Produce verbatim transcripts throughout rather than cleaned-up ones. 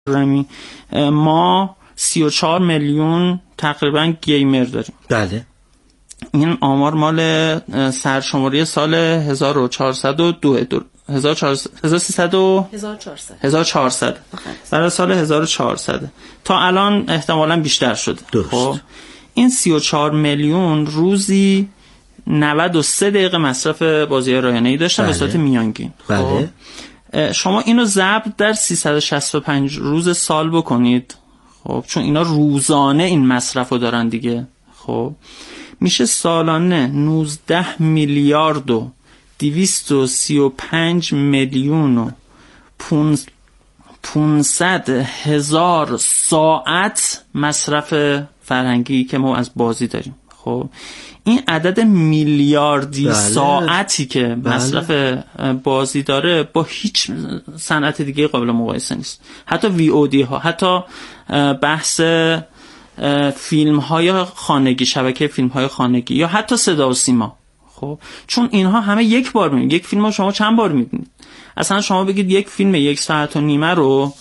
رمی ما سی و چهار میلیون تقریبا گیمر داریم. بله. این آمار مال سرشماری سال هزار و چهارصد و دو هزار و سیصد و هزار و چهارصد برای سال هزار و چهارصد تا الان احتمالاً بیشتر شده. خب این سی و چهار میلیون روزی نود و سه دقیقه مصرف بازی رایانه‌ای داشتن به صورت میانگین. بله. خب شما اینو ضرب در سیصد و شصت و پنج روز سال بکنید، خب چون اینا روزانه این مصرفو دارن دیگه، خب میشه سالانه نوزده میلیارد و دویست و سی و پنج میلیون و پونصد هزار ساعت مصرف فرهنگی که ما از بازی داریم. خب این عدد میلیاردی بله. ساعتی که بله. مصرف بازی داره با هیچ صنعت دیگه قابل مقایسه نیست. حتی وی او دی ها، حتی بحث فیلم های خانگی، شبکه فیلم های خانگی، یا حتی صدا و سیما. خب چون اینها همه یک بار میبینید. یک فیلم رو شما چند بار میبینید؟ اصلا شما بگید یک فیلم یک ساعت و نیمه رو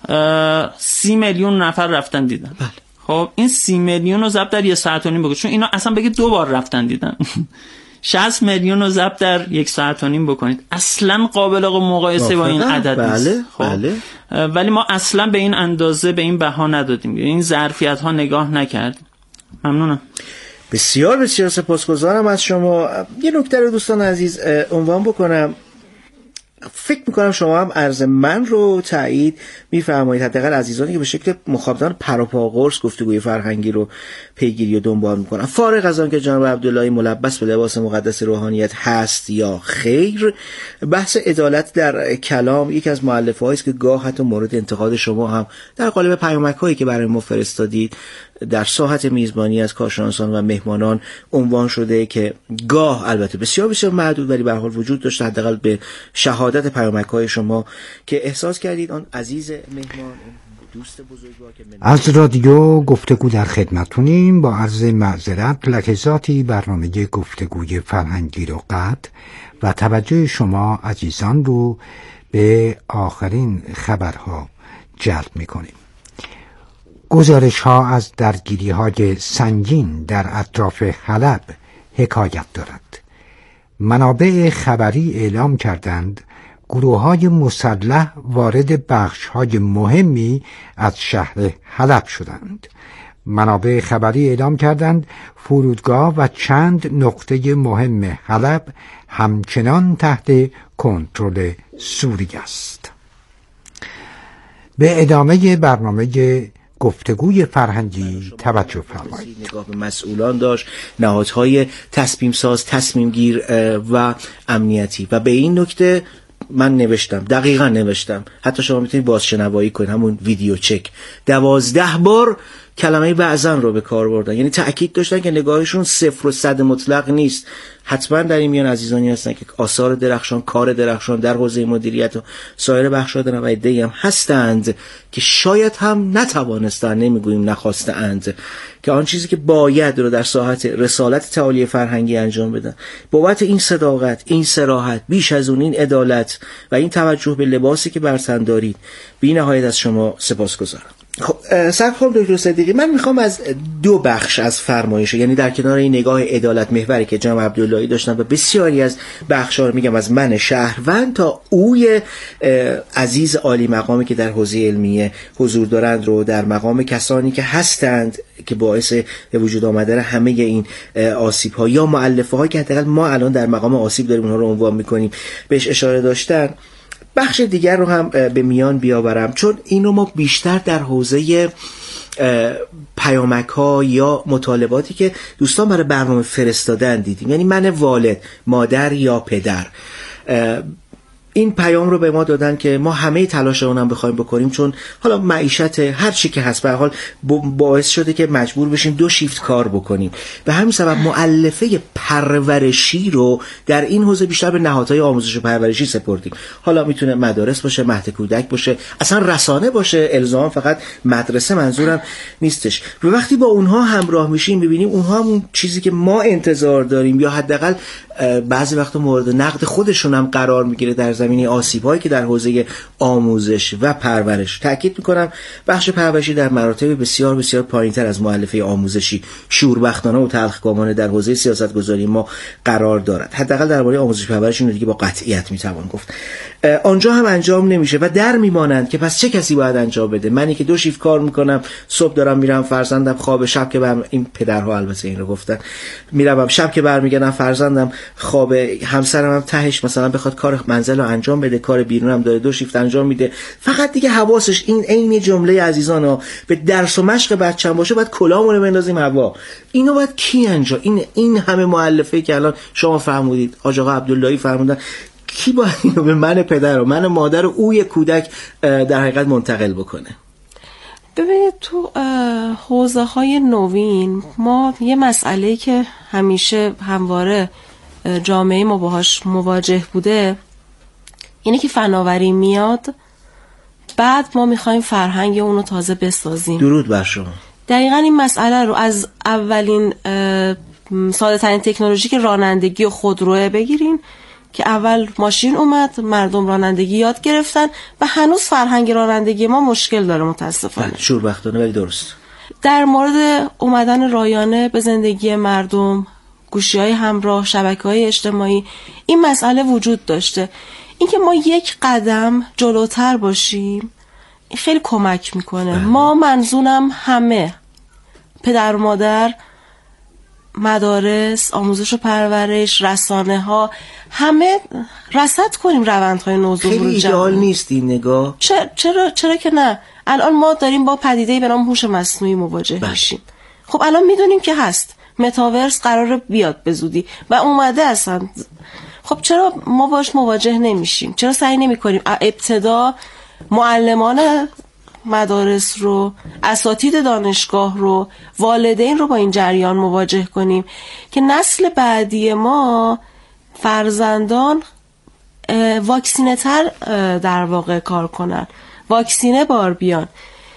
سی میلیون نفر رفتن دیدن. بله. خب این سی میلیون رو ضرب در یک ساعت و نیم بکنید، چون اینا اصلا بگید دو بار رفتن دیدن. شصت میلیون رو ضرب در یک ساعت و نیم بکنید، اصلا قابل مقایسه با این عدد نیست. بله. خب بله. ولی ما اصلا به این اندازه به این بها ندادیم، این ظرفیت ها نگاه نکردیم. ممنونم. بسیار بسیار سپاسگزارم از شما. یه نکته رو دوستان عزیز عنوان بکنم. فکر میکنم شما هم عرض من رو تایید میفرمایید، حداقل عزیزانی که به شکل مخاطبان پروپا قرص گفتگوی فرهنگی رو پیگیری و دنبال میکنن، فارغ از آن که جناب عبداللهی ملبس به لباس مقدس روحانیت هست یا خیر، بحث عدالت در کلام یکی از مؤلفه‌هایی است که گاه حتی مورد انتقاد شما هم در قالب پیامک‌هایی که برای ما فرستادید در ساحت میزبانی از کارشناسان و مهمانان عنوان شده که گاه البته بسیار بسیار محدود ولی به هر حال وجود داشته، حداقل به شهادت پیامک‌های شما که احساس کردید آن عزیز مهمان دوست بزرگوار که من... از رادیو گفتگو در خدمتونیم. با عرض معذرت لحظاتی برنامه گفتگوی فرهنگی رو قطع و توجه شما عزیزان رو به آخرین خبرها جلب می‌کنیم. گزارش ها از درگیری های سنگین در اطراف حلب حکایت دارد. منابع خبری اعلام کردند گروه های مسلح وارد بخش های مهمی از شهر حلب شدند. منابع خبری اعلام کردند فرودگاه و چند نقطه مهم حلب همچنان تحت کنترل سوری است. به ادامه برنامه گفتگوی فرهنگی توجه فرمایید. نگاه به مسئولان داشت، نهادهای تصمیم ساز، تصمیم گیر و امنیتی، و به این نکته من نوشتم، دقیقا نوشتم، حتی شما میتونید بازشنوایی کنید، همون ویدیو چک، دوازده بار کلمه بعضن رو به کار بردن، یعنی تأکید داشتن که نگاهشون صفر و صد مطلق نیست. حتما در این میان عزیزانی هستن که آثار درخشان، کار درخشان در حوزه مدیریت و سایر بخش‌ها دارن و عده‌ای هم هستند که شاید هم نتوانستن، نمیگوییم نخواستند، که آن چیزی که باید رو در ساحت رسالت تعالی فرهنگی انجام بدن. بابت این صداقت، این صراحت، بیش از اون این عدالت و این توجه به لباسی که بر تن دارید، بی‌نهایت از شما سپاسگزارم. خب سرخانم دکتر صدیقی، من میخوام از دو بخش از فرمایش، یعنی در کنار این نگاه عدالت محوری که جناب عبداللهی داشتن و بسیاری از بخش‌ها رو میگم، از من شهروند تا اوی عزیز عالی مقامی که در حوزه علمیه حضور دارند رو در مقام کسانی که هستند که باعث به وجود آمدن همه این آسیب‌ها یا مؤلفه‌هایی که حداقل ما الان در مقام آسیب داریم اونها رو عنوان می‌کنیم بهش اشاره داشتن، بخش دیگر رو هم به میان بیاورم، چون اینو ما بیشتر در حوزه پیامک ها یا مطالباتی که دوستان برای برنامه فرستادن دیدیم، یعنی من والد، مادر یا پدر، این پیام رو به ما دادن که ما همه تلاش اونم بخوایم بکنیم، چون حالا معیشت هر چی که هست به هر حال باعث شده که مجبور بشیم دو شیفت کار بکنیم. به همین سبب مؤلفه پرورشی رو در این حوزه بیشتر به نهادهای آموزش و پرورشی سپردیم. حالا میتونه مدارس باشه، مهد کودک باشه، اصلا رسانه باشه، الزام فقط مدرسه منظورم نیستش. و وقتی با اونها همراه میشیم میبینیم اونها هم چیزی که ما انتظار داریم یا حداقل بعضی وقتا مورد نقد خودشون هم قرار میگیره در زمین زمینه آسیب‌هایی که در حوزه آموزش و پرورش، تاکید می‌کنم بخش پرورشی در مراتب بسیار بسیار پایین‌تر از مؤلفه آموزشی شوربختانه و تلخکامانه در حوزه سیاست‌گذاری ما قرار دارد. حداقل درباره آموزش پرورش اینو دیگه با قطعیت میتوان گفت. آنجا هم انجام نمیشه و در میمانند که پس چه کسی باید انجام بده؟ منی که دو شیفت کار میکنم، صبح دارم میرم فرزندم خواب، شب که برم، این پدرها البته این رو گفتن، میرم شب که برمیگردم فرزندم خواب، همسرم هم تهش مثلا بخواد کار منزل رو انجام بده، کار بیرون هم داره، دو شیفت انجام میده، فقط دیگه حواسش این عین جمله عزیزانا به درس و مشق بچه‌م باشه، بعد کلامو رو بندازیم هوا. اینو بعد کی انجام؟ این این همه مؤلفه که الان شما فرمودید، حاج آقا عبداللهی فرمودن، کی باید اینو به من پدر و من مادر و اوی کودک در حقیقت منتقل بکنه؟ ببینید تو حوزه های نوین ما یه مسئله که همیشه همواره جامعه ما باهاش مواجه بوده اینه که فناوری میاد، بعد ما میخوایم فرهنگ اونو تازه بسازیم. درود بر شما. دقیقاً این مسئله رو از اولین ساده ترین تکنولوژی که رانندگی و خودروه بگیرین که اول ماشین اومد، مردم رانندگی یاد گرفتن و هنوز فرهنگ رانندگی ما مشکل داره متاسفانه. شوربختانه ولی درست. در مورد اومدن رایانه به زندگی مردم، گوشی‌های همراه، شبکه‌های اجتماعی، این مسئله وجود داشته. اینکه ما یک قدم جلوتر باشیم این خیلی کمک میکنه. اه. ما منظورم همه پدر و مادر، مدارس، آموزش و پرورش، رسانه ها، همه رصد کنیم روندهای نوظهور رو. خیلی ایدئال نیست این نگاه؟ چرا چرا چرا که نه. الان ما داریم با پدیده‌ای به نام هوش مصنوعی مواجه میشیم. خب الان میدونیم که هست، متاورس قراره بیاد به زودی و اومده اصلا. خب چرا ما باش مواجه نمیشیم؟ چرا سعی نمی‌کنیم ابتدا معلمان مدارس رو، اساتید دانشگاه رو، والدین رو با این جریان مواجه کنیم که نسل بعدی ما فرزندان واکسینه تر در واقع کار کنن، واکسینه بار بیان.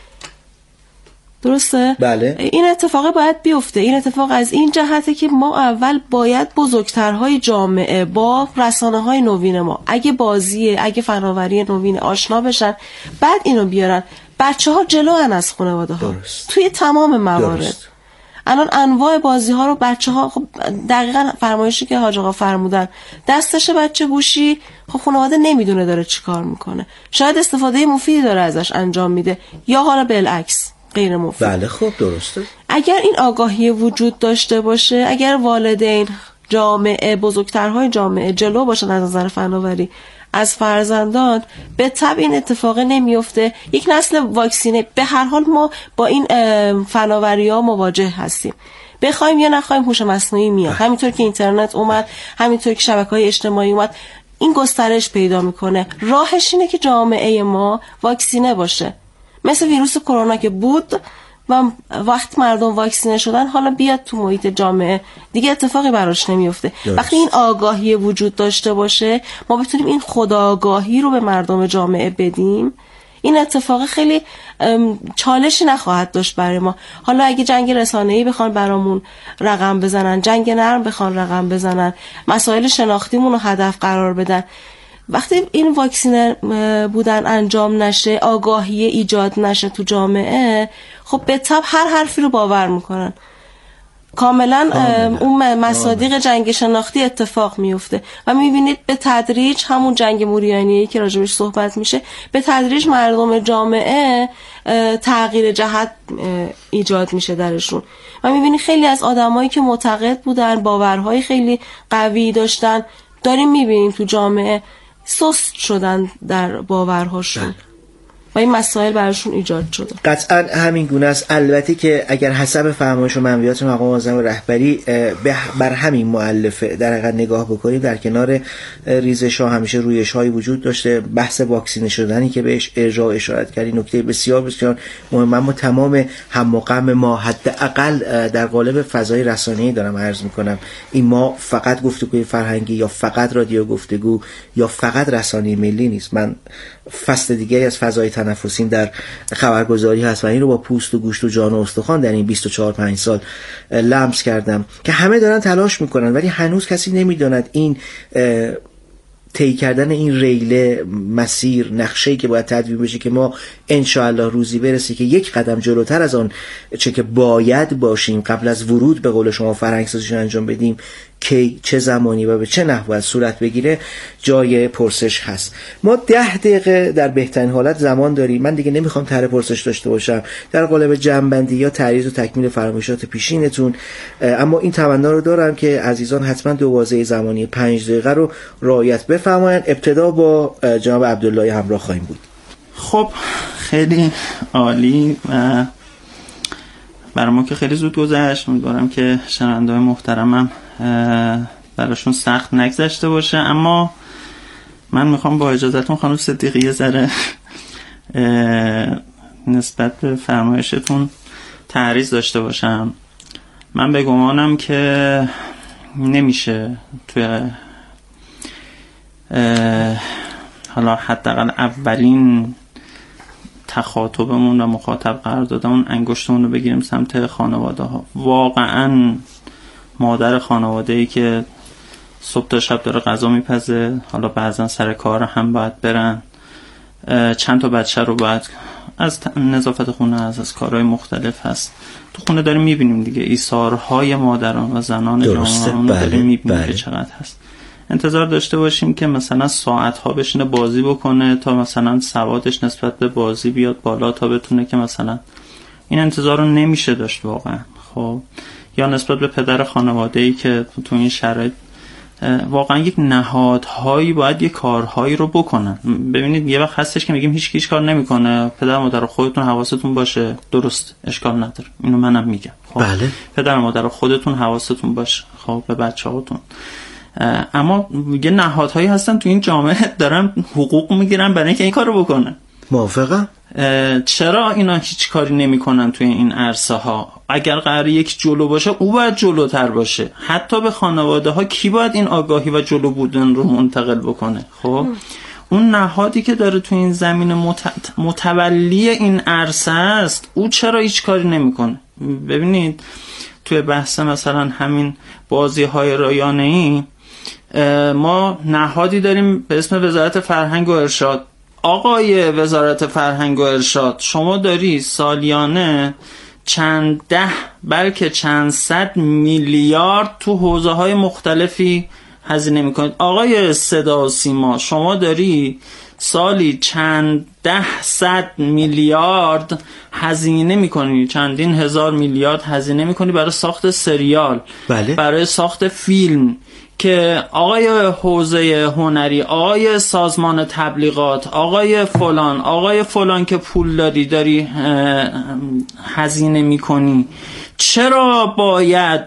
درسته؟ بله. این اتفاق باید بیفته. این اتفاق از این جهته که ما اول باید بزرگترهای جامعه با رسانه‌های نوین ما، اگه بازیه، اگه فناوری نوین آشنا بشن، بعد اینو بیارن. بچه‌ها جلوان از خانواده ها توی تمام موارد. درست. الان انواع بازی ها رو بچه‌ها، خب دقیقاً فرمایشی که حاج آقا فرمودن، دستش بچه گوشی، خب خانواده نمیدونه داره چی کار میکنه، شاید استفاده مفیدی داره ازش انجام میده یا حالا بالعکس غیر مفید. بله خب درسته. اگر این آگاهی وجود داشته باشه، اگر والدین، جامعه، بزرگترهای جامعه جلو باشن از نظر فناوری از فرزندان، به طبع این اتفاق نمیفته. یک نسل واکسینه، به هر حال ما با این فناوری ها مواجه هستیم، بخوایم یا نخوایم هوش مصنوعی میاد. همینطور که اینترنت اومد، همینطور که شبکه‌های اجتماعی اومد، این گسترش پیدا میکنه. راهش اینه که جامعه ما واکسینه باشه، مثل ویروس کرونا که بود و وقت مردم واکسینه شدن، حالا بیاد تو محیط جامعه دیگه اتفاقی براش نمیفته. وقتی این آگاهی وجود داشته باشه، ما بتونیم این خودآگاهی رو به مردم جامعه بدیم، این اتفاق خیلی چالشی نخواهد داشت برای ما. حالا اگه جنگ رسانه‌ای بخوان برامون رقم بزنن، جنگ نرم بخوان رقم بزنن، مسائل شناختیمون رو هدف قرار بدن، وقتی این واکسینه بودن انجام نشه، آگاهی ایجاد نشه تو جامعه، خب به طب هر حرفی رو باور میکنن. کاملا اون مصادیق جنگ شناختی اتفاق میفته و میبینید به تدریج همون جنگ موریانیی که راجبش صحبت میشه، به تدریج مردم جامعه تغییر جهت ایجاد میشه درشون و میبینید خیلی از آدمایی که معتقد بودن، باورهای خیلی قوی داشتن، داریم میبینیم تو جامعه سست شدن در باورهاشون و این مسائل براشون ایجاد شده. قطعا همین گونه است. البته که اگر حسب فرمایش و منویات مقام معظم رهبری بر همین مؤلفه در حقیقت نگاه بکنیم، در کنار ریزش ها همیشه رویش هایی وجود داشته. بحث واکسینه شدنی که بهش ارجاع اشارت کردی نکته بسیار بسیار مهم. اما تمام هم و غم ما حداقل در قالب فضای رسانه‌ای دارم عرض میکنم، این ما فقط گفتگوی فرهنگی یا فقط رادیو گفتگو یا فقط رسانه ملی نیست. من فصل دیگری از فضای تنفسیم در خبرگزاری هست و این رو با پوست و گوشت و جان و استخوان در این بیست و چهار پنج سال لمس کردم که همه دارن تلاش میکنن ولی هنوز کسی نمیداند این طی کردن این ریل مسیر نقشه‌ای که باید تدوین بشه که ما ان شاء الله روزی برسه که یک قدم جلوتر از آن چه که باید باشیم قبل از ورود به قول شما فرهنگ‌سازیشون انجام بدیم، کی، چه زمانی و به چه نحوی صورت بگیره، جای پرسش هست. ما ده دقیقه در بهترین حالت زمان داریم. من دیگه نمیخوام طرح پرسش داشته باشم در قالب جمع‌بندی یا تعریض و تکمیل فرمایشات پیشینتون، اما این تمنا رو دارم که عزیزان حتما دو بازه زمانی پنج دقیقه رو رعایت بفرمایید. ابتدا با جناب عبدالله همراه خواهیم بود. خب خیلی عالی و برای ما که خیلی زود گذشت. امیدوارم که شنونده‌های محترمم براشون سخت نگذشته باشه، اما من میخوام با اجازهتون خانم صدیقی یه ذره نسبت به فرمایشتون تعریض داشته باشم. من به گمانم که نمیشه توی حالا حداقل اولین تخاطبمون و مخاطب قرار دادمون انگشتمون رو بگیریم سمت خانواده ها. واقعا مادر خانواده ای که صبح تا شب داره غذا میپزه، حالا بعضا سر کار هم باید برن، چند تا بچه رو باید از نظافت خونه از از کارهای مختلف هست تو خونه داریم میبینیم دیگه، ایثارهای مادران و زنان جوانان رو داریم میبینیم که چقدر هست. انتظار داشته باشیم که مثلا ساعتها بشینه بازی بکنه تا مثلا سوادش نسبت به بازی بیاد بالا تا بتونه که مثلا، این انتظار رو نمیشه داشت واقعا. خب یا نسبت به پدر خانواده‌ای که تو این شرایط واقعا یک نهادهایی باید یک کارهایی رو بکنن. ببینید یه وقت هستش که میگیم هیچ کیش کار نمیکنه، پدر مادر خودتون حواستون باشه، درست، اشکال نداره، اینو منم میگم. خب بله. پدر مادر خودتون حواستون باشه خب به بچه‌هاتون. اما یه نهادهایی هستن تو این جامعه دارن حقوق میگیرن برای اینکه این کارو بکنن. موافقم. چرا اینا هیچ کاری نمیکنن توی این عرصه ها؟ اگر قرار یک جلو باشه او باید جلوتر باشه. حتی به خانواده ها کی باید این آگاهی و جلو بودن رو منتقل بکنه؟ خب اون نهادی که داره توی این زمین مت... متولی این عرصه است، او چرا هیچ کاری نمیکنه؟ ببینید توی بحث مثلا همین بازی های رایانه‌ای ما نهادی داریم به اسم وزارت فرهنگ و ارشاد. آقای وزارت فرهنگ و ارشاد، شما داری سالیانه چند ده بلکه چند صد میلیارد تو حوزه های مختلفی هزینه میکنید. آقای صدا و سیما، شما داری سالی چند ده صد میلیارد هزینه میکنی، چندین هزار میلیارد هزینه میکنی برای ساخت سریال. بله. برای ساخت فیلم که آقای حوزه هنری، آقای سازمان تبلیغات، آقای فلان، آقای فلان که پول داری داری هزینه میکنی. چرا باید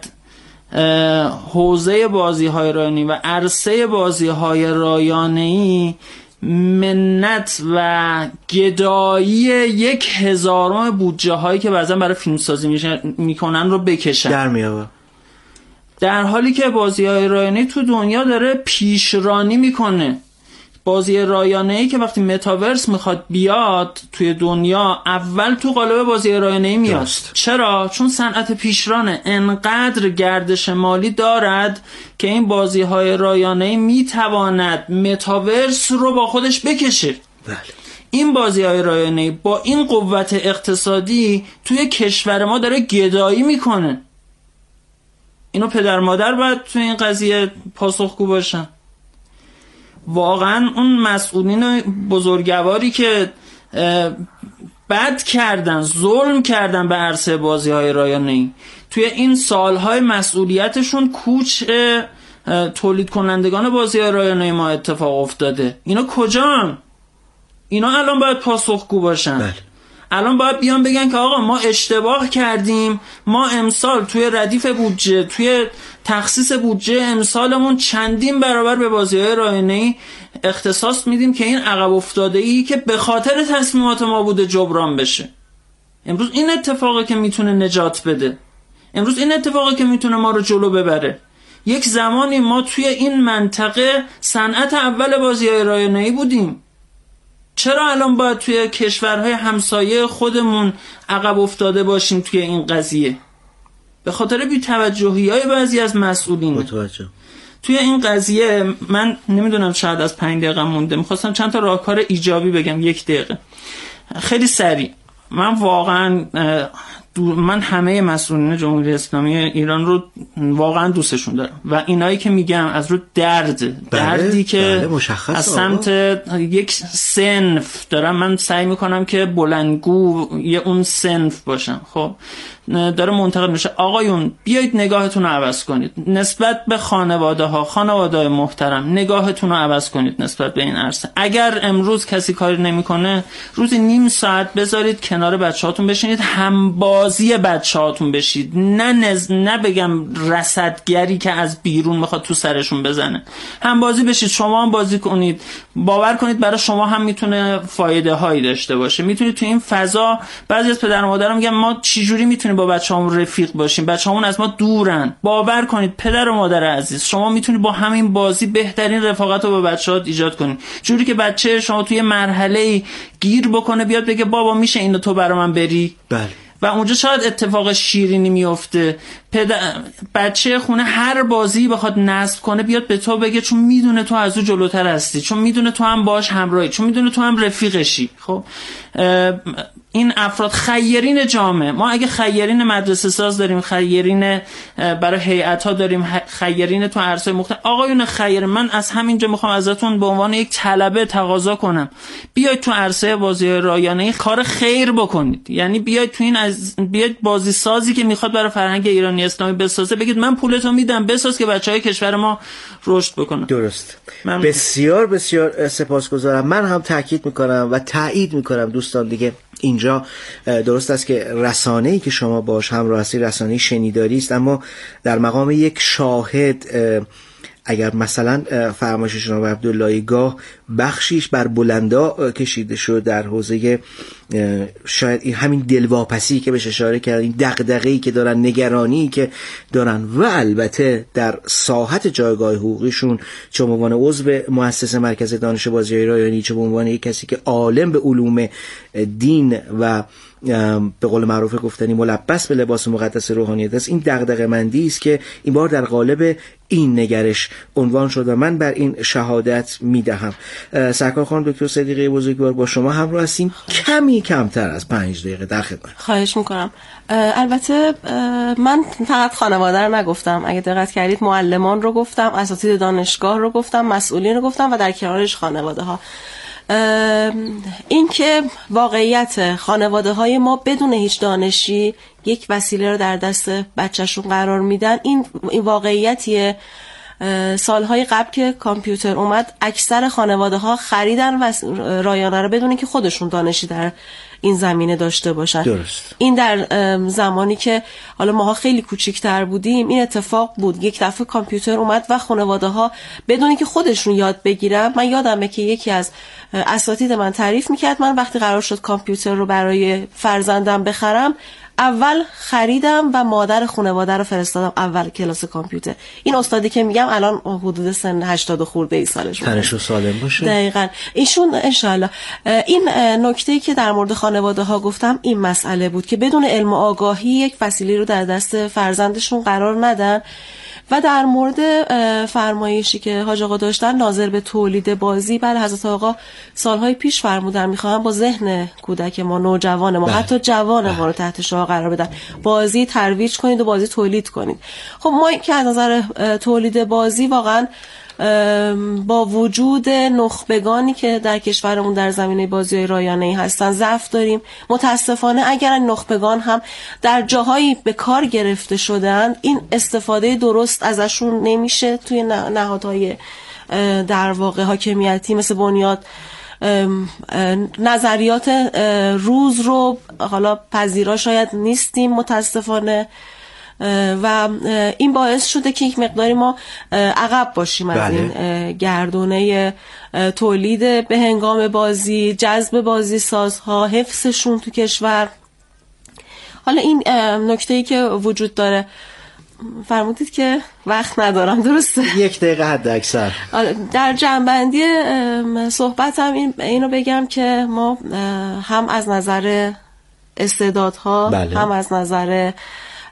حوزه بازی های رایانه‌ای و عرصه بازی های رایانه‌ای منت و گدایی یک هزارم بودجه هایی که بعضا برای فیلم سازی میکنن رو بکشن؟ در میابه در حالی که بازی های رایانه‌ای تو دنیا داره پیشرانی میکنه. بازی رایانه‌ای که وقتی متاورس میخواد بیاد توی دنیا، اول تو قالب بازی رایانه‌ای میاد. دست. چرا؟ چون صنعت پیشرانه، انقدر گردش مالی دارد که این بازی های رایانه‌ای میتواند متاورس رو با خودش بکشه. بله. این بازی های رایانه‌ای با این قوت اقتصادی توی کشور ما داره گدایی میکنه. اینو پدر مادر باید توی این قضیه پاسخگو باشن. واقعا اون مسئولین بزرگواری که بد کردن، ظلم کردن به عرصه بازی های رایانه‌ای، توی این سالهای مسئولیتشون کوچ تولید کنندگان بازی های رایانه‌ای ما اتفاق افتاده. اینا کجان؟ اینا الان باید پاسخگو باشن. بله. الان باید بیان بگن که آقا ما اشتباه کردیم، ما امسال توی ردیف بودجه، توی تخصیص بودجه امسالمون چندین برابر به بازی‌های رایانه‌ای اختصاص میدیم که این عقب افتاده‌ای که به خاطر تصمیمات ما بوده جبران بشه. امروز این اتفاقی که میتونه نجات بده، امروز این اتفاقی که میتونه ما رو جلو ببره. یک زمانی ما توی این منطقه صنعت اول بازی‌های رایانه‌ای بودیم. چرا الان باید توی کشورهای همسایه خودمون عقب افتاده باشیم توی این قضیه؟ به خاطر بی‌توجهی‌های بعضی از مسئولین. متوجه. توی این قضیه من نمیدونم، شاید از پنج دقیقه مونده، میخواستم چند تا راهکار ایجابی بگم. یک دقیقه خیلی سریع. من واقعا من همه مسئولین جمهوری اسلامی ایران رو واقعا دوستشون دارم و اینایی که میگم از رو درد بله، دردی که بله، از سمت یک صنف دارم، من سعی میکنم که بلندگو یه اون صنف باشم. خب داره منتقد میشه، آقایون بیایید نگاهتون رو عوض کنید نسبت به خانواده ها، خانواده های محترم، نگاهتون رو عوض کنید نسبت به این عرصه. اگر امروز کسی کاری نمیکنه، روزی نیم ساعت بذارید کنار بچه‌هاتون بشینید، همبازی بچه‌هاتون بشید، نه نز... نه بگم رصدگری که از بیرون میخواد تو سرشون بزنه. همبازی بشید، شما هم بازی کنید، باور کنید برای شما هم میتونه فایده هایی داشته باشه. میتونید تو این فضا، بعضی از پدر و مادرها میگن ما چه جوری میتونیم با بچه‌هامون رفیق باشیم، بچه‌هامون از ما دورن. باور کنید پدر و مادر عزیز، شما میتونید با همین بازی بهترین رفاقت رو با بچه‌هات ایجاد کنید، جوری که بچه شما توی مرحله گیر بکنه بیاد بگه بابا میشه اینو تو برای من بری. بله. و اونجا شاید اتفاق شیرینی میفته. پدر بچه خونه هر بازی بخواد نصب کنه بیاد به تو بگه، چون میدونه تو از او جلوتر هستی، چون میدونه تو هم باش همراهی، چون میدونه تو هم رفیقشی. خب این افراد خیرین جامعه، ما اگه خیرین مدرسه ساز داریم، خیرین برای هیئت‌ها داریم، خیرین تو عرصه مختلف، آقایون خیر، من از همینجا میخوام ازتون به عنوان یک طلبه تقاضا کنم بیاید تو عرصه بازی رایانه‌ای کار خیر بکنید. یعنی بیاید تو این از بیاید بازی سازی که میخواد برای فرهنگ ایرانی اسلامی بسازه، بگید من پولتو میدم بساز که بچهای کشور ما رشد بکنن. درست. من بسیار بسیار سپاسگزارم. من هم تاکید میکنم و تایید میکنم دوستان دیگه اینجا درست است که رسانه‌ای که شما باش همراه هستی رسانه شنیداری است، اما در مقام یک شاهد اگر مثلا فرمایش جناب عبداللهی گاه بخشیش بر بلندا کشیده شد در حوزه شاید این همین دلواپسی که بهش اشاره کردین، دغدغه‌ای که دارن، نگرانی که دارن و البته در ساحت جایگاه حقوقیشون، چه به عنوان عضو مؤسسه مرکز دانش بازی‌های رایانه‌ای، چه به عنوان یک کسی که عالم به علوم دین و به قول معروف گفتنی ملبس به لباس مقدس روحانیت است، این دغدغه مندی است که این بار در قالب این نگرش عنوان شد و من بر این شهادت میدهم. سرکار خانم دکتر صدیقه بزرگوار با شما همراه هستیم، کمی کمتر از پنج دقیقه در خدمت. خواهش میکنم. البته من فقط خانواده رو نگفتم، اگه دقت کردید معلمان رو گفتم، اساتید دانشگاه رو گفتم، مسئولین رو گفتم و در کنارش خانواده ها. این که واقعیت خانواده های ما بدون هیچ دانشی یک وسیله رو در دست بچهشون قرار میدن، این این واقعیتیه. سالهای قبل که کامپیوتر اومد اکثر خانواده ها خریدن و رایانه رو بدون که خودشون دانشی در این زمینه داشته باشن. درست. این در زمانی که حالا ماها خیلی کوچیک‌تر بودیم این اتفاق بود. یک دفعه کامپیوتر اومد و خانواده ها بدون که خودشون یاد بگیرن، من یادمه که یکی از اساتید من تعریف میکرد، من وقتی قرار شد کامپیوتر رو برای فرزندم بخرم اول خریدم و مادر خانواده رو فرستادم اول کلاس کامپیوتر. این استادی که میگم الان حدود سن هشتاد خورده ای سالش بود. تنشو سالم باشه. دقیقاً. ایشون انشالله این نکته‌ای که در مورد خانواده ها گفتم این مسئله بود که بدون علم و آگاهی یک وسیله رو در دست فرزندشون قرار ندن. و در مورد فرمایشی که حاج آقا داشتن ناظر به تولید بازی، بله حضرت آقا سالهای پیش فرمودن میخوام با ذهن کودک ما، نوجوان ما، بله. حتی جوان بله. ما رو تحت شعار قرار بدن، بازی ترویج کنید و بازی تولید کنید. خب ما که از نظر تولید بازی واقعا با وجود نخبگانی که در کشورمون در زمینه بازی‌های رایانه‌ای هستن ضعف داریم. متاسفانه اگر نخبگان هم در جاهایی به کار گرفته شدن این استفاده درست ازشون نمیشه توی نهادهای در واقع حاکمیتی مثل بنیاد نظریات روز رو حالا پذیرا شاید نیستیم متاسفانه و این باعث شده که یک مقداری ما عقب باشیم از بله. این گردونه تولید به هنگام بازی، جذب بازی سازها، حفظشون تو کشور. حالا این نکته‌ای که وجود داره، فرمودید که وقت ندارم، درسته؟ یک دقیقه حد اکثر. در جنبندی صحبتم این اینو بگم که ما هم از نظر استعدادها بله. هم از نظر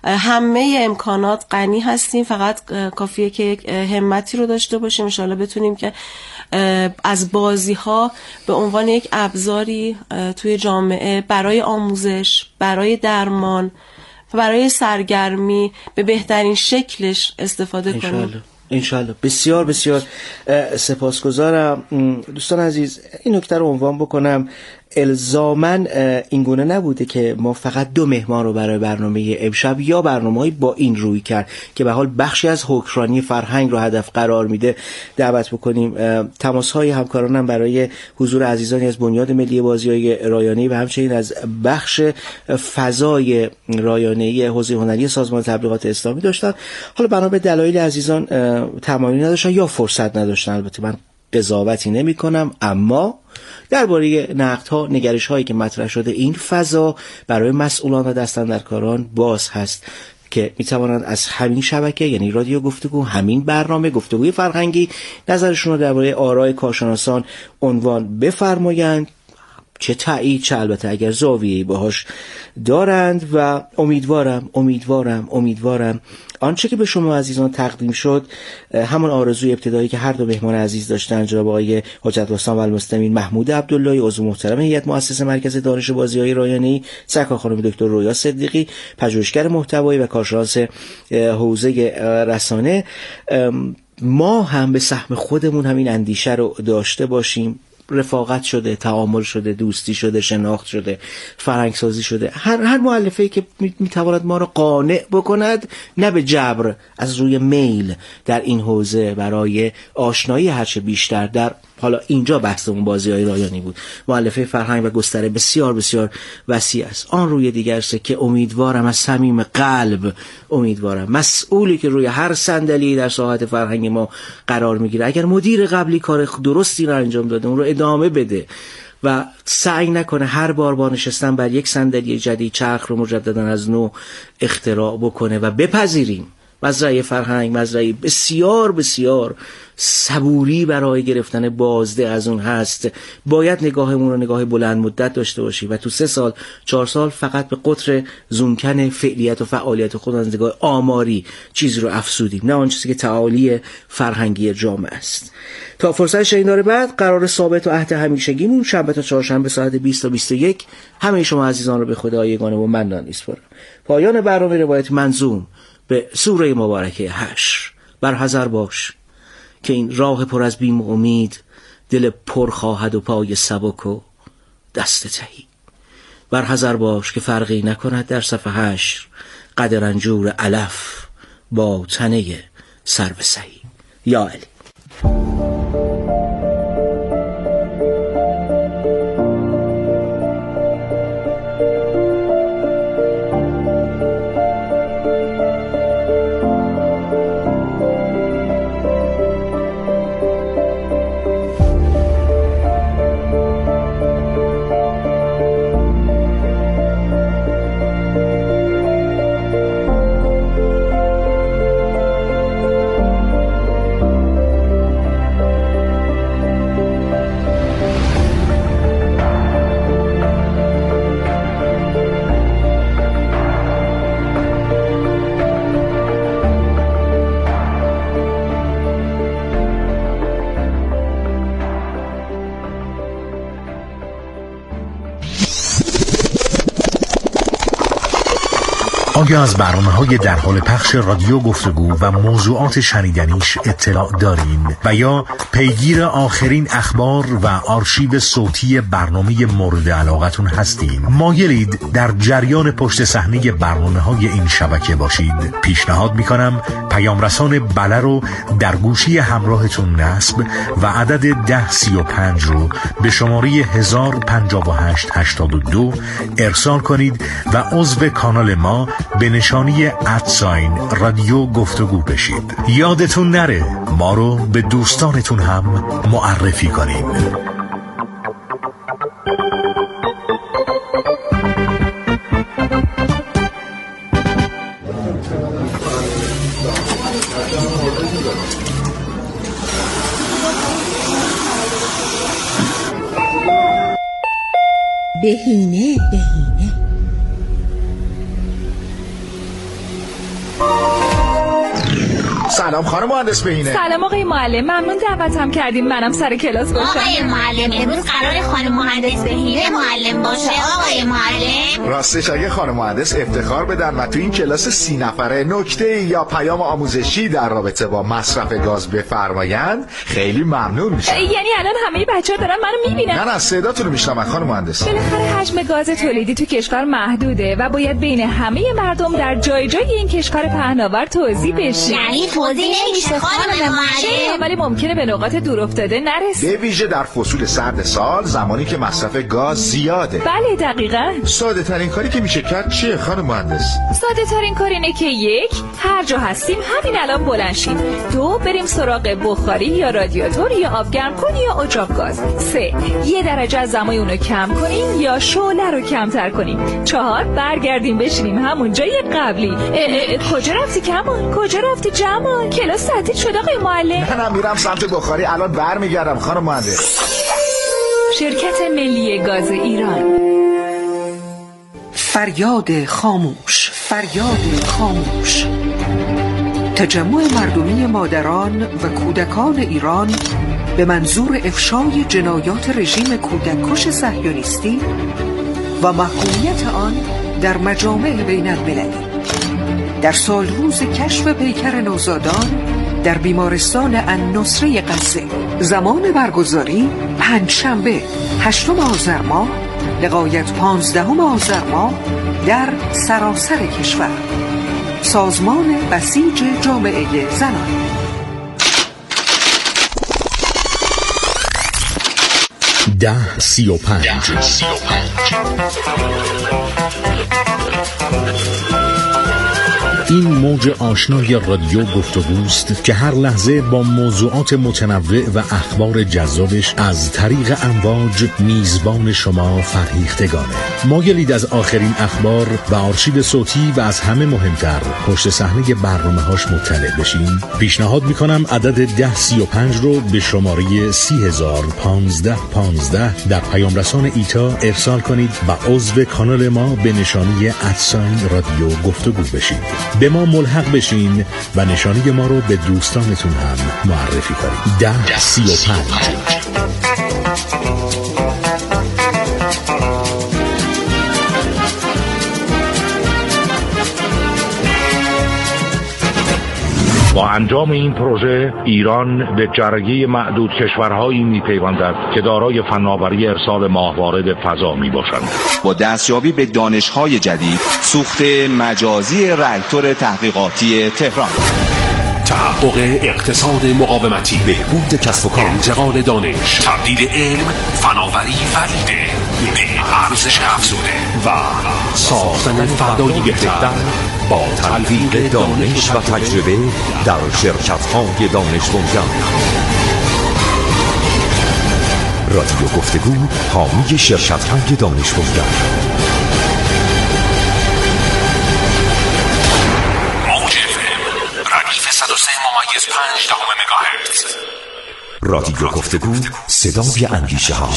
همه امکانات غنی هستیم، فقط کافیه که یک همتی رو داشته باشیم. ان شاءالله بتونیم که از بازی ها به عنوان یک ابزاری توی جامعه برای آموزش، برای درمان، برای سرگرمی به بهترین شکلش استفاده کنیم. انشالله. بسیار بسیار سپاسگزارم. دوستان عزیز، این نکته رو عنوان بکنم، الزاماً این گونه نبوده که ما فقط دو مهمان رو برای برنامه امشب یا برنامه‌ای با این روی کرد که به حال بخشی از حکمرانی فرهنگ رو هدف قرار میده دعوت بکنیم. تماس‌های همکارانم برای حضور عزیزانی از بنیاد ملی بازی‌های رایانه‌ای و همچنین از بخش فضای رایانه‌ای حوزه هنری سازمان تبلیغات اسلامی داشتن. حالا بنا به دلایل عزیزان تمایلی نداشتن یا فرصت نداشتن. البته من قضاوتی نمی کنم، اما درباره نقدها، نگرش هایی که مطرح شده، این فضا برای مسئولان و دستاندرکاران باز هست که می توانند از همین شبکه، یعنی رادیو گفتگو، همین برنامه گفتگوی فرهنگی، نظرشون رو درباره آرای کارشناسان عنوان بفرمایند، چه تایید چه البته اگر زاویه‌ای باهاش دارند. و امیدوارم امیدوارم امیدوارم آنچه که به شما عزیزان تقدیم شد همون آرزوی ابتدایی که هر دو مهمان عزیز داشتن، جناب آقای حجت الاسلام و المسلمین محمود عبداللهی، عضو محترم هیئت مؤسسه مرکز دانش بازی‌های رایانه‌ای، سرکار خانم دکتر رویا صدیقی، پژوهشگر محتوایی و کارشناس حوزه رسانه، ما هم به سهم خودمون همین اندیشه رو داشته باشیم. رفاقت شده، تعامل شده، دوستی شده، شناخت شده، فرهنگسازی شده، هر هر مؤلفه‌ای که میتواند ما را قانع بکند، نه به جبر، از روی میل در این حوزه برای آشنایی هرچه بیشتر. در حالا اینجا بحثمون بازی‌های رایانی بود، مؤلفه فرهنگ و گستره بسیار بسیار وسیع است. آن روی دیگر است که امیدوارم از صمیم قلب، امیدوارم مسئولی که روی هر صندلی در ساحت فرهنگ ما قرار میگیره، اگر مدیر قبلی کار درستی را انجام داده، اون رو ادامه بده و سعی نکنه هر بار با نشستن بر یک صندلی جدید چرخ رو مجددا از نو اختراع بکنه و بپذیریم مزرعه فرهنگ مزرعه بسیار بسیار صبوری برای گرفتن بازده از اون هست. باید نگاهمون رو نگاه بلند مدت داشته باشیم و تو سه سال چهار سال فقط به قطر زومکن فعلیت و فعالیت خود از نگاه آماری چیزی رو افسودیم، نه آن چیزی که تعالی فرهنگی جامعه است. تا فرصت شنیدار بعد، قرار ثابت و عهد همیشگیمون شنبه تا چهارشنبه ساعت بیست تا بیست و یک. همه شما عزیزان رو به خدای یگانه و منان میسپارم. پایان برنامه روایت منظوم به سوره مبارکه حشر. بر حذر باش که این راه پر از بیم و امید، دل پر خواهد و پای سبک و دست تهی. بر حذر باش که فرقی نکند در صف حشر قد رنجور علف با تنه سر به سهی. یا علی. آیا از برنامه‌های در حال پخش رادیو گفتگو و موضوعات شنیدنیش اطلاع دارین و یا پیگیر آخرین اخبار و آرشیو صوتی برنامه مورد علاقتون هستین؟ مایلید در جریان پشت صحنه برنامه‌های این شبکه باشید؟ پیشنهاد می‌کنم پیام رسان بله رو در گوشی همراهتون نصب و عدد ده سی و پنج رو به شماره هزار و پنجاه و هشت هشتاد و دو ارسال کنید و عضو کانال ما به نشانی ادساین رادیو گفتگو بشید. یادتون نره ما رو به دوستانتون هم معرفی کنید. بهینه بهینه سلام خانم مهندس بهینه. سلام آقای معلم، ممنون دعوتم کردیم منم سر کلاس باشم. آقای معلم امروز قرار خانم مهندس بهینه معلم باشه. آقای معلم راستش اگه خانم مهندس افتخار بدن و تو این کلاس سی نفره نکته یا پیام آموزشی در رابطه با مصرف گاز بفرمایند خیلی ممنون میشم. یعنی الان همه بچه‌ها دارن منو میبینن؟ نه نه صداتون رو میشنون خانم مهندس. بالاخره حجم گاز تولیدی تو کشور محدوده و باید بین همه مردم در جای جای این کشور پهناور توزیع بشه. یعنی توزیع نمیشه خانم معلم؟ ولی ممکنه به نقاط دور افتاده نرسه. به ویژه در فصول سرد سال زمانی که مصرف گاز زیاده. بله دقیقاً. ساده ترین کاری که میشه کرد چیه خانم مهندس؟ ساده ترین کار اینه که یک، هر جا هستیم همین الان بلند شیم. دو، بریم سراغ بخاری یا رادیاتور یا آب گرم کن یا اجاق گاز. سه، یه درجه از دمای اونو کم کنیم یا شعله رو کمتر کنیم. چهار، برگردیم بشینیم همون جای قبلی. اه اه کجا رفتی کمان؟ کجا رفتی جمال؟ کلاس تعطیل شد آقای معلم؟ نه نه میرم سمت بخاری، الان برمیگردم خانم مهندس. شرکت ملی گاز ایران. فریاد خاموش، فریاد خاموش. تجمع مردمی مادران و کودکان ایران به منظور افشای جنایات رژیم کودککش صهیونیستی و محکومیت آن در مجامع بین المللی. در سال روز کشف پیکر نوزادان در بیمارستان النصره غزه. زمان برگزاری پنجشنبه هشتم آذر ماه لغایت پانزدهم آذر ماه در سراسر کشور. سازمان بسیج جامعه زنان. ده سی و پنج این موج آشنای رادیو گفتگوست که هر لحظه با موضوعات متنوع و اخبار جذابش از طریق امواج میزبان شما فرهیختگانه. مایلید از آخرین اخبار و آرشیو صوتی و از همه مهمتر پشت صحنه برنامه‌هاش مطلع بشین؟ پیشنهاد میکنم عدد ده سی و پنج رو به شماره سی هزار پانزده پانزده در پیام رسان ایتا ارسال کنید و عضو کانال ما به نشانی ادساین رادیو گفتگو بشید. به ما ملحق بشین و نشانی ما رو به دوستانتون هم معرفی کنید. ده سی و پنج. با انجام این پروژه ایران به جرگه معدود کشورهایی میپیوندد که دارای فناوری ارسال ماهوارد فضا میباشند. با دستیابی به دانش‌های جدید، سوخت مجازی راکتور تحقیقاتی تهران، تحقق اقتصاد مقاومتی، بهبود کسب و کار، انتقال دانش، تبدیل علم، فناوری فریده به ارزش افزوده و ساختن فردایی بهتر با تلفیق دانش و تجربه در شرکت‌های دانش بنیان. رادیو گفتگو حامی شرکت‌های دانش بنیان. رادیو گفتگو صدای اندیشه ها.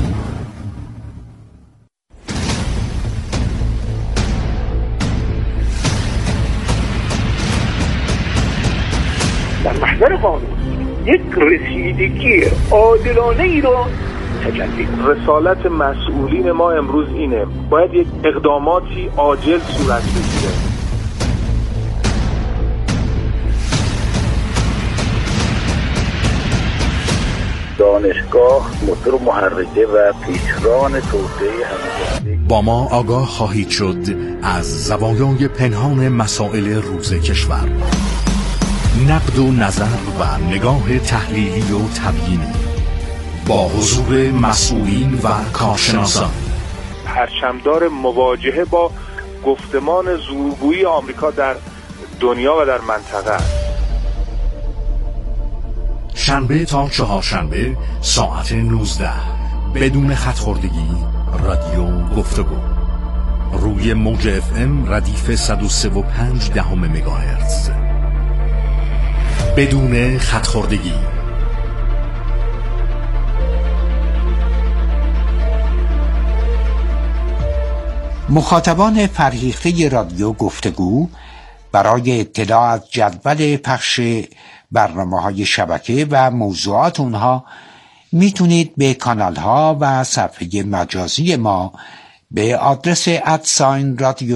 در محضر قانون یک رسیدگی عادلانه ای را تجلی. رسالت مسئولین ما امروز اینه، باید یک اقداماتی عاجل صورت بگیره. دانشگاه موتور محرکه و پیشران توسعه همگانی. با ما آگاه خواهید شد از زوایای پنهان مسائل روز کشور، نقد و نظر و نگاه تحلیلی و تبیینی با حضور مسئولین و کارشناسان. پرچمدار مواجهه با گفتمان زورگویی آمریکا در دنیا و در منطقه است. شنبه تا چهارشنبه ساعت نوزده بدون خط‌خوردگی رادیو گفتگو روی موج اف ام ردیف صد و سه و پنج دهم مگاهرتز بدون خط‌خوردگی. مخاطبان فرهیخته رادیو گفتگو برای اطلاع از جدول پخش برنامه‌های شبکه و موضوعات اونها میتونید به کانال ها و صفحه مجازی ما به آدرس ادساین رادیو